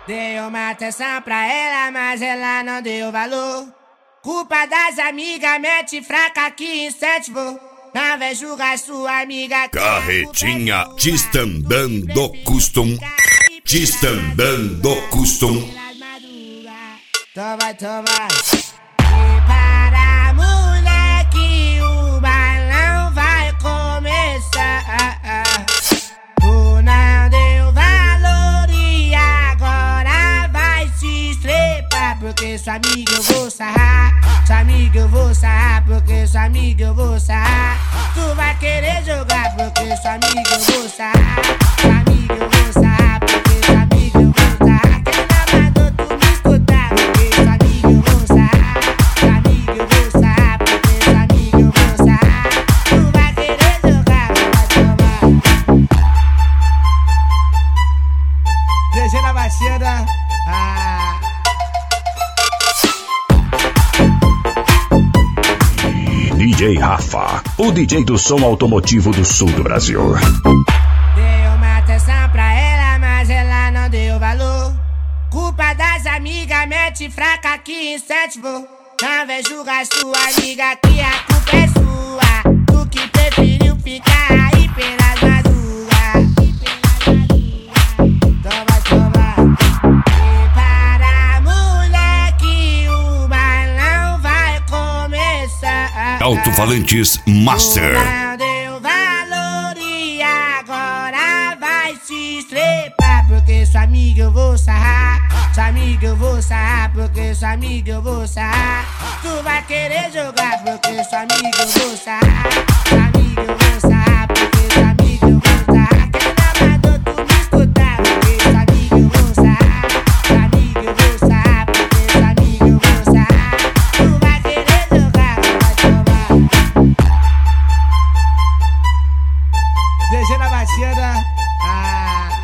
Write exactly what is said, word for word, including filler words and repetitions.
Dei uma atenção pra ela, mas ela não deu valor. Culpa das amigas, mente fraca que incentivou. Não vem julgar sua amiga. Carretinha Distandando Custom. Distandando Custom. Toma, toma. E para moleque, o balão vai começar. Tu não deu valor e agora vai se estrepar. Porque sua amiga eu vou sarrar. Sua amiga eu vou sarrar. Porque sua amiga eu vou sarrar. Tu vai querer jogar. Porque sua amiga eu vou sarrar. Sua amiga eu vou sarrar. Porque sua amiga eu vou sarrar. Quem não mandou tu me escutar? Porque sua amiga eu vou sarrar. Sua amiga eu vou sarrar. Porque sua amiga eu vou sarrar. Tu vai querer jogar. Vai tomar. G G na batida. Ah. D J Rafa, o D J do som automotivo do sul do Brasil. Dei uma atenção pra ela, mas ela não deu valor. Culpa das amigas, mente fraca que incentivou. Não vem julgar sua amiga que a culpa é sua. Tu que preferiu ficar aí pelas madrugas. Toma, toma. E para moleque, o balão vai começar. Alto-falantes Master. Não deu valor e agora vai se estrepar. Porque sua amiga eu vou sarrar. Sua amiga eu vou sarrar. Porque sua amiga eu vou sarrar. Tu vai querer jogar. Porque sua amiga eu vou sarrar. Sua amiga eu vou sarrar. Porque sua amiga eu vou sarrar. Quem não mandou tu me escutar? Porque sua amiga eu vou sarrar. Sua amiga eu vou sarrar. Porque sua amiga eu vou sarrar. Tu vai querer jogar. Vai tomar. G G na batida. Ah.